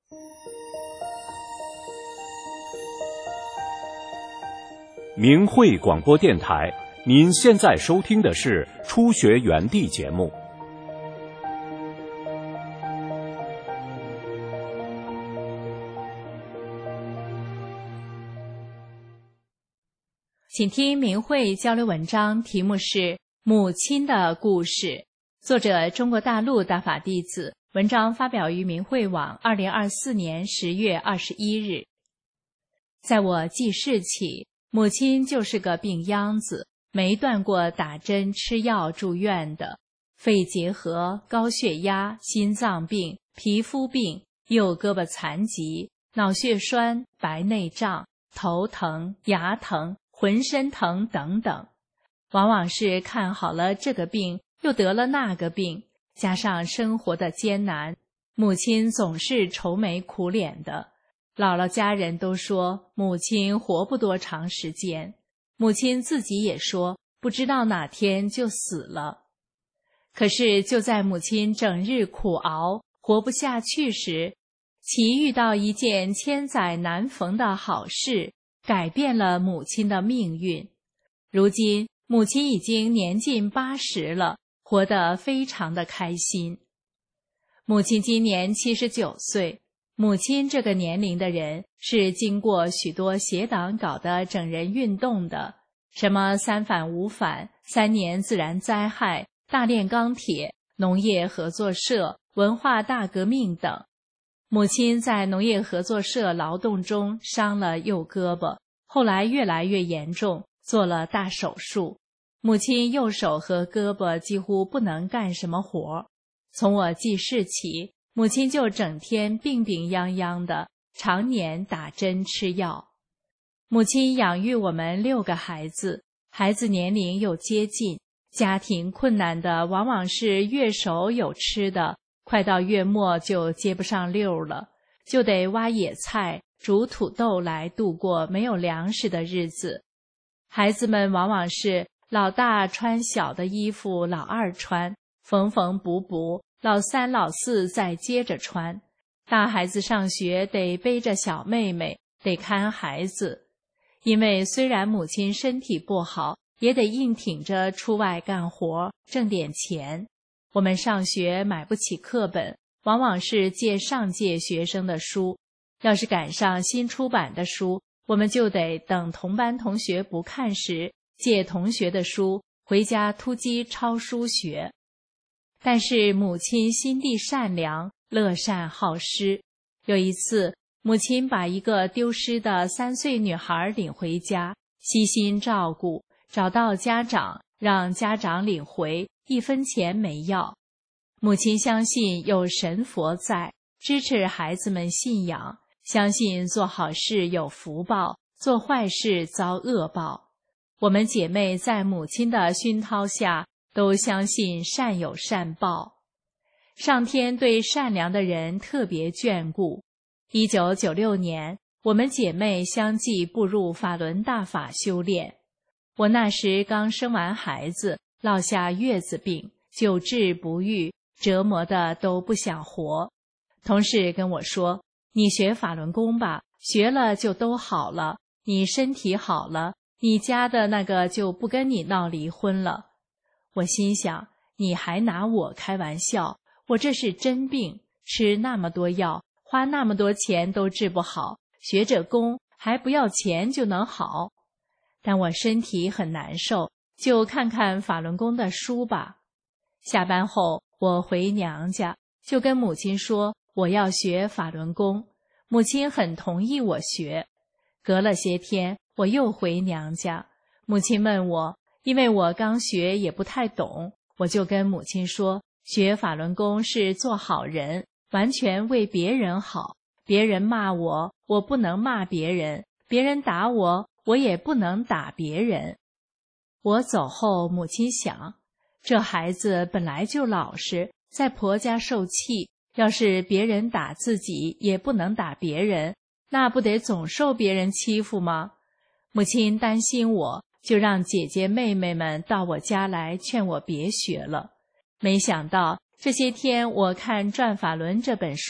明慧广播电台，您现在收听的是初学园地节目。 请听明慧交流文章，题目是《母亲的故事》，作者中国大陆大法弟子，文章发表于明慧网2024年10月21日。在我记事起，母亲就是个病秧子，没断过打针吃药住院的，肺结核、高血压、心脏病、皮肤病、右胳膊残疾、脑血栓、白内障、头疼、牙疼、浑身疼等等，往往是看好了这个病，又得了那个病，加上生活的艰难，母亲总是愁眉苦脸的。姥姥家人都说母亲活不多长时间，母亲自己也说不知道哪天就死了。可是就在母亲整日苦熬，活不下去时，其遇到一件千载难逢的好事，改变了母亲的命运。如今母亲已经年近80了，活得非常的开心。母亲今年79岁，母亲这个年龄的人是经过许多协党搞的整人运动的，什么3反5反、3年自然灾害、大炼钢铁、农业合作社、文化大革命等。母亲在农业合作社劳动中伤了右胳膊，后来越来越严重，做了大手术。母亲右手和胳膊几乎不能干什么活。从我记事起，母亲就整天病病殃殃的，常年打针吃药。母亲养育我们6个孩子，孩子年龄又接近，家庭困难的往往是月首有吃的，快到月末就接不上溜了，就得挖野菜、煮土豆来度过没有粮食的日子。孩子们往往是老大穿小的衣服，老二穿，缝缝补补，老3老4再接着穿。大孩子上学得背着小妹妹，得看孩子。因为虽然母亲身体不好，也得硬挺着出外干活，挣点钱。我们上学买不起课本，往往是借上届学生的书，要是赶上新出版的书，我们就得等同班同学不看时，借同学的书回家突击抄书学。但是母亲心地善良，乐善好施。有一次，母亲把一个丢失的3岁女孩领回家，悉心照顾，找到家长，让家长领回，1分钱没要。母亲相信有神佛在，支持孩子们信仰，相信做好事有福报，做坏事遭恶报。我们姐妹在母亲的熏陶下，都相信善有善报。上天对善良的人特别眷顾。1996年，我们姐妹相继步入法轮大法修炼。我那时刚生完孩子，落下月子病，久治不愈，折磨的都不想活。同事跟我说，你学法轮功吧，学了就都好了，你身体好了，你家的那个就不跟你闹离婚了。我心想，你还拿我开玩笑，我这是真病，吃那么多药，花那么多钱都治不好，学着功还不要钱就能好。但我身体很难受，就看看法轮功的书吧。下班后我回娘家，就跟母亲说我要学法轮功，母亲很同意我学。隔了些天，我又回娘家，母亲问我，因为我刚学也不太懂，我就跟母亲说，学法轮功是做好人，完全为别人好，别人骂我，我不能骂别人，别人打我，我也不能打别人。我走后，母亲想，这孩子本来就老实，在婆家受气，要是别人打自己，也不能打别人，那不得总受别人欺负吗？母亲担心我，就让姐姐妹妹们到我家来劝我别学了。没想到这些天我看《转法轮》这本书，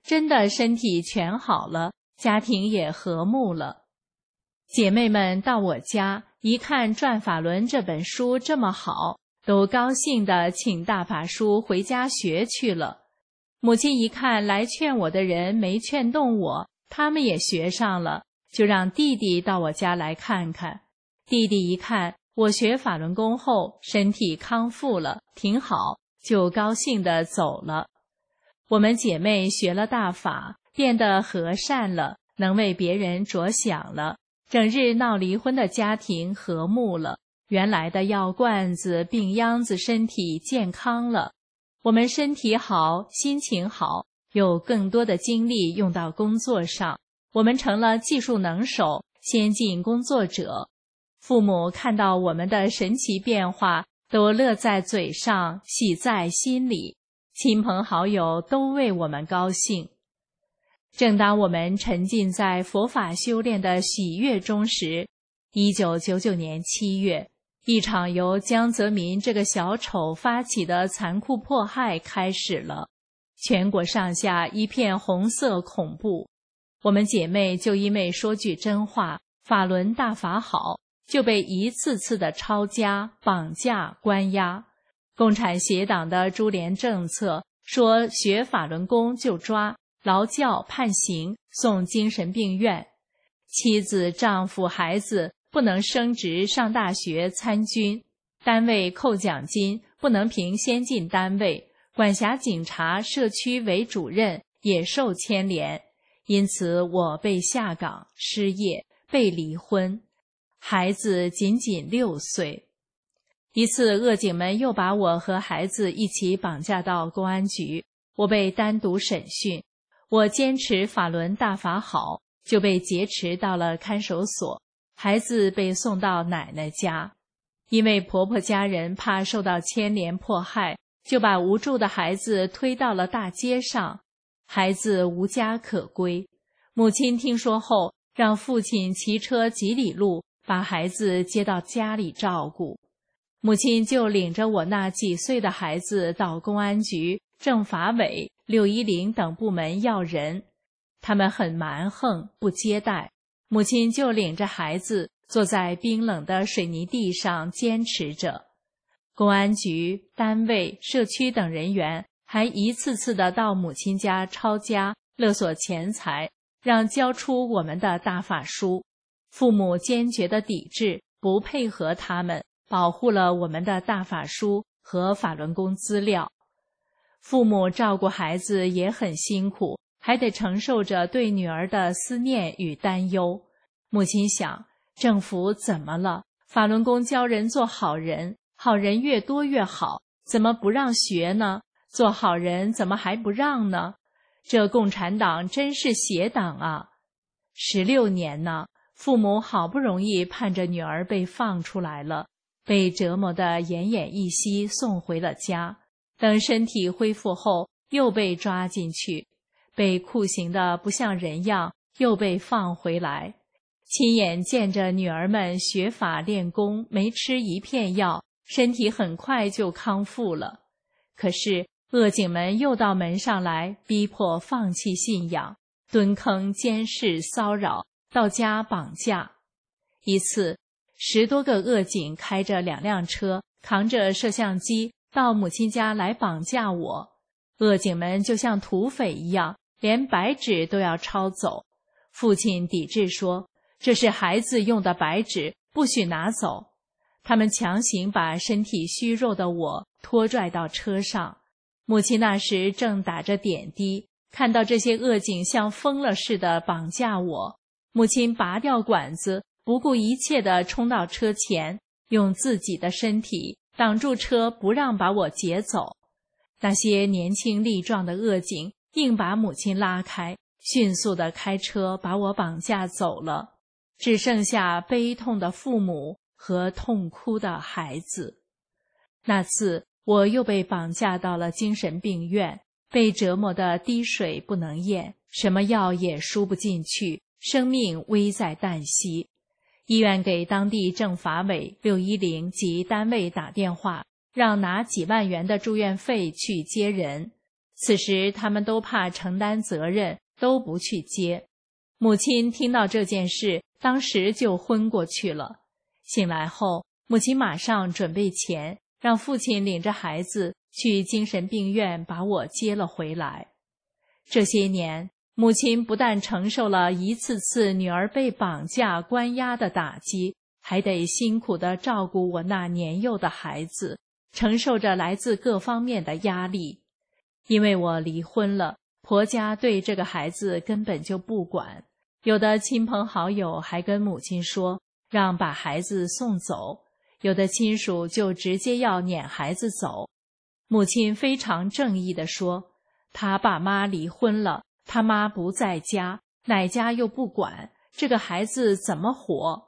真的身体全好了，家庭也和睦了。姐妹们到我家一看《转法轮》这本书这么好，都高兴地请大法师回家学去了。母亲一看来劝我的人没劝动我，他们也学上了，就让弟弟到我家来看看。弟弟一看我学法轮功后身体康复了，挺好，就高兴地走了。我们姐妹学了大法，变得和善了，能为别人着想了，整日闹离婚的家庭和睦了，原来的药罐子、病秧子身体健康了。我们身体好，心情好，有更多的精力用到工作上，我们成了技术能手、先进工作者。父母看到我们的神奇变化，都乐在嘴上，喜在心里，亲朋好友都为我们高兴。正当我们沉浸在佛法修炼的喜悦中时，1999年7月，一场由江泽民这个小丑发起的残酷迫害开始了，全国上下一片红色恐怖。我们姐妹就因为说句真话，法轮大法好，就被一次次的抄家、绑架、关押。共产协党的株连政策说学法轮功就抓，劳教判刑，送精神病院。妻子、丈夫、孩子不能升职上大学参军，单位扣奖金不能评先进单位，管辖警察、社区委主任也受牵连。因此我被下岗、失业、被离婚，孩子仅仅6岁。一次恶警们又把我和孩子一起绑架到公安局，我被单独审讯。我坚持法轮大法好，就被劫持到了看守所，孩子被送到奶奶家。因为婆婆家人怕受到牵连迫害，就把无助的孩子推到了大街上，孩子无家可归。母亲听说后，让父亲骑车几里路把孩子接到家里照顾。母亲就领着我那几岁的孩子到公安局、政法委、610等部门要人，他们很蛮横，不接待。母亲就领着孩子坐在冰冷的水泥地上坚持着。公安局、单位、社区等人员还一次次地到母亲家抄家、勒索钱财，让交出我们的大法书。父母坚决地抵制，不配合他们，保护了我们的大法书和法轮功资料。父母照顾孩子也很辛苦，还得承受着对女儿的思念与担忧。母亲想，政府怎么了？法轮功教人做好人，好人越多越好，怎么不让学呢？做好人怎么还不让呢？这共产党真是邪党啊！16年呢，父母好不容易盼着女儿被放出来了，被折磨得奄奄一息，送回了家。等身体恢复后，又被抓进去，被酷刑的不像人样，又被放回来。亲眼见着女儿们学法练功，没吃一片药，身体很快就康复了。可是恶警们又到门上来，逼迫放弃信仰，蹲坑、监视、骚扰，到家绑架。一次10多个恶警开着2辆车，扛着摄像机到母亲家来绑架我。恶警们就像土匪一样，连白纸都要抄走。父亲抵制说，这是孩子用的白纸，不许拿走。他们强行把身体虚弱的我拖拽到车上。母亲那时正打着点滴，看到这些恶警像疯了似的绑架我，母亲拔掉管子，不顾一切地冲到车前，用自己的身体挡住车，不让把我劫走。那些年轻力壮的恶警硬把母亲拉开，迅速地开车把我绑架走了，只剩下悲痛的父母和痛哭的孩子。那次我又被绑架到了精神病院，被折磨得滴水不能咽，什么药也输不进去，生命危在旦夕。医院给当地政法委、610及单位打电话，让拿几万元的住院费去接人。 此时他们都怕承担责任，都不去接。母亲听到这件事，当时就昏过去了。醒来后，母亲马上准备钱，让父亲领着孩子去精神病院把我接了回来。这些年，母亲不但承受了一次次女儿被绑架关押的打击，还得辛苦地照顾我那年幼的孩子，承受着来自各方面的压力。因为我离婚了，婆家对这个孩子根本就不管，有的亲朋好友还跟母亲说让把孩子送走，有的亲属就直接要撵孩子走。母亲非常正义地说，他爸妈离婚了，他妈不在家，哪家又不管，这个孩子怎么活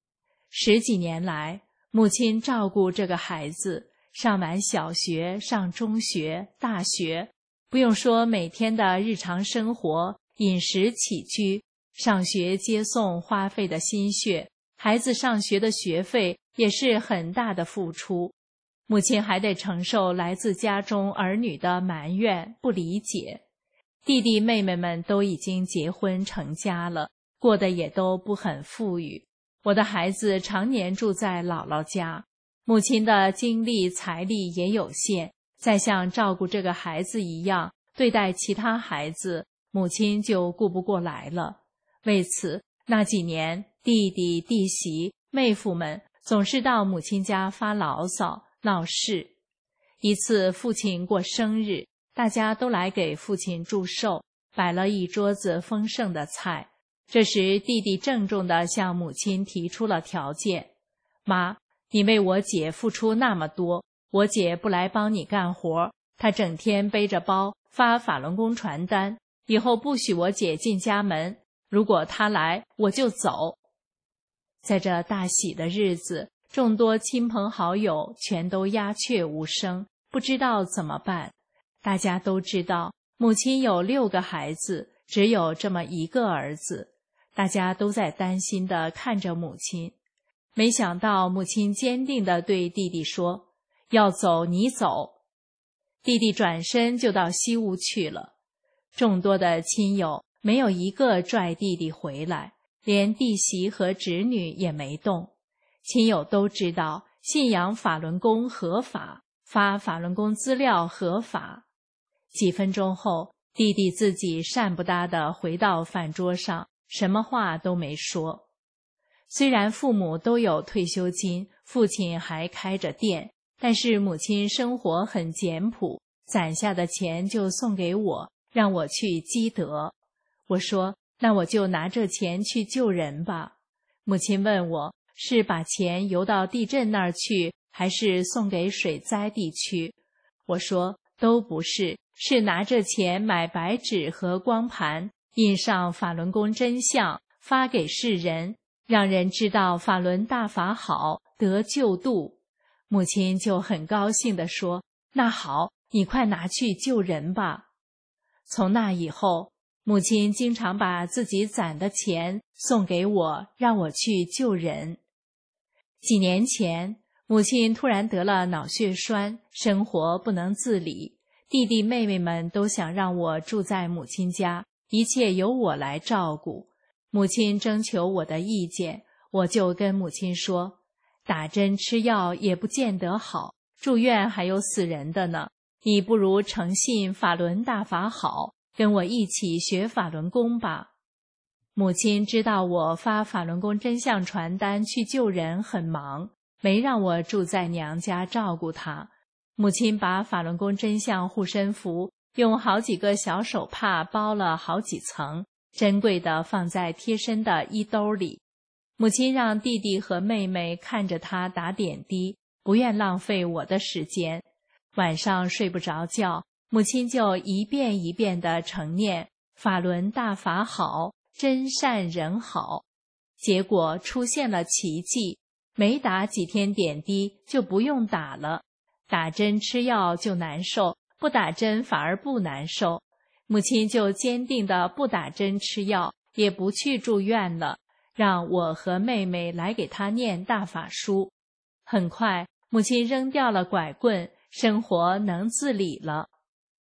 ？10几年来，母亲照顾这个孩子，上完小学，上中学，大学，不用说每天的日常生活、饮食起居，上学接送花费的心血，孩子上学的学费也是很大的付出。母亲还得承受来自家中儿女的埋怨、不理解。弟弟妹妹们都已经结婚成家了，过得也都不很富裕。我的孩子常年住在姥姥家，母亲的精力财力也有限，再像照顾这个孩子一样对待其他孩子，母亲就顾不过来了。为此，那几年弟弟、弟媳、妹夫们总是到母亲家发牢骚、闹事。一次父亲过生日，大家都来给父亲祝寿，摆了一桌子丰盛的菜。这时弟弟郑重地向母亲提出了条件，妈，你为我姐付出那么多，我姐不来帮你干活，她整天背着包发法轮功传单，以后不许我姐进家门，如果她来我就走。在这大喜的日子，众多亲朋好友全都鸦雀无声，不知道怎么办。大家都知道母亲有6个孩子，只有这么一个儿子，大家都在担心地看着母亲。没想到母亲坚定地对弟弟说，要走你走。弟弟转身就到西屋去了。众多的亲友没有一个拽弟弟回来，连弟媳和侄女也没动。亲友都知道信仰法轮功合法，发法轮功资料合法。几分钟后，弟弟自己善不搭地回到饭桌上，什么话都没说。虽然父母都有退休金，父亲还开着店，但是母亲生活很简朴，攒下的钱就送给我，让我去积德。我说，那我就拿这钱去救人吧。母亲问我，是把钱邮到地震那儿去，还是送给水灾地区？我说，都不是，是拿着钱买白纸和光盘，印上法轮功真相，发给世人，让人知道法轮大法好，得救度。母亲就很高兴地说，那好，你快拿去救人吧。从那以后，母亲经常把自己攒的钱送给我，让我去救人。几年前，母亲突然得了脑血栓，生活不能自理，弟弟妹妹们都想让我住在母亲家，一切由我来照顾。母亲征求我的意见，我就跟母亲说，打针吃药也不见得好，住院还有死人的呢，你不如诚信法轮大法好，跟我一起学法轮功吧。母亲知道我发法轮功真相传单去救人很忙，没让我住在娘家照顾她。母亲把法轮功真相护身符用好几个小手帕包了好几层，珍贵的放在贴身的衣兜里。母亲让弟弟和妹妹看着她打点滴，不愿浪费我的时间。晚上睡不着觉，母亲就一遍一遍地承念法轮大法好，真善人好。结果出现了奇迹，没打几天点滴就不用打了，打针吃药就难受，不打针反而不难受。母亲就坚定地不打针吃药，也不去住院了，让我和妹妹来给她念大法书。很快，母亲扔掉了拐棍，生活能自理了。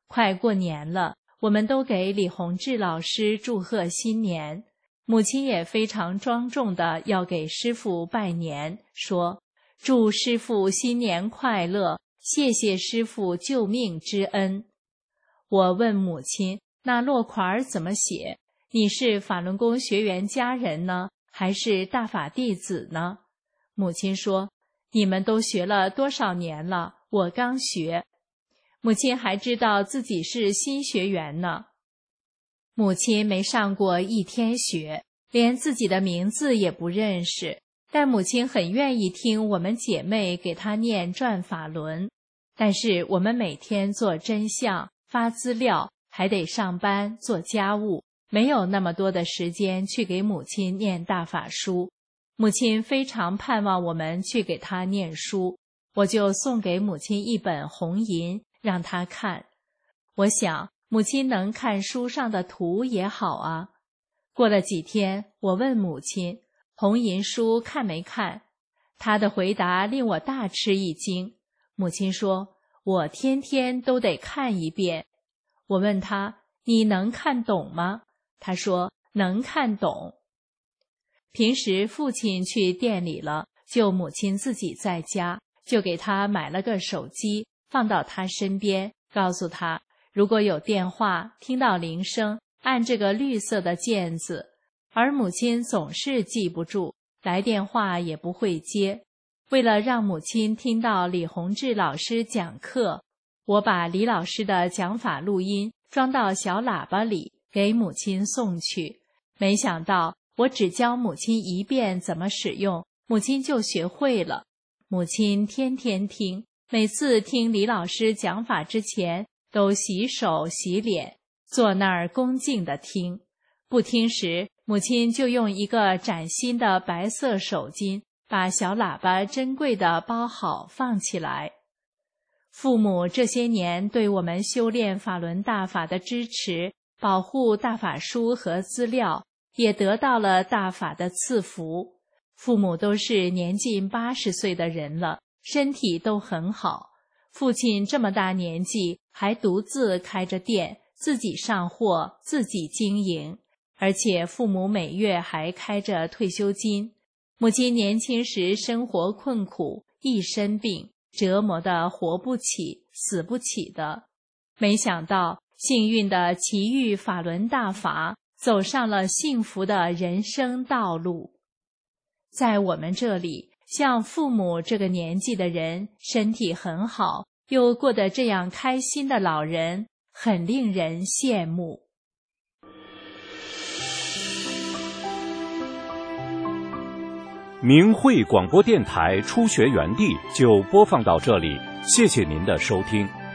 快过年了，我们都给李洪志老师祝贺新年。母亲也非常庄重地要给师父拜年，说祝师父新年快乐，谢谢师父救命之恩。我问母亲，那落款怎么写？你是法轮功学员家人呢，还是大法弟子呢？母亲说，你们都学了多少年了？我刚学。母亲还知道自己是新学员呢。母亲没上过一天学，连自己的名字也不认识，但母亲很愿意听我们姐妹给她念转法轮。但是我们每天做真相、发资料，还得上班做家务，没有那么多的时间去给母亲念大法书。母亲非常盼望我们去给她念书，我就送给母亲一本红银，让她看。我想母亲能看书上的图也好啊。过了几天，我问母亲，红银书看没看？她的回答令我大吃一惊。母亲说，我天天都得看一遍。我问她，你能看懂吗？她说，能看懂。平时父亲去店里了，就母亲自己在家，就给她买了个手机，放到她身边，告诉她，如果有电话，听到铃声，按这个绿色的键子。而母亲总是记不住，来电话也不会接。为了让母亲听到李洪志老师讲课，我把李老师的讲法录音装到小喇叭里，给母亲送去。没想到我只教母亲一遍怎么使用，母亲就学会了。母亲天天听，每次听李老师讲法之前，都洗手洗脸，坐那儿恭敬地听。不听时，母亲就用一个崭新的白色手巾把小喇叭珍贵地包好放起来。父母这些年对我们修炼法轮大法的支持，保护大法书和资料，也得到了大法的赐福。父母都是年近80岁的人了，身体都很好。父亲这么大年纪还独自开着店，自己上货，自己经营，而且父母每月还开着退休金。母亲年轻时生活困苦，一身病，折磨得活不起，死不起的。没想到幸运的奇遇法轮大法，走上了幸福的人生道路。在我们这里，像父母这个年纪的人，身体很好，又过得这样开心的老人，很令人羡慕。 明慧广播电台初学园地就播放到这里，谢谢您的收听。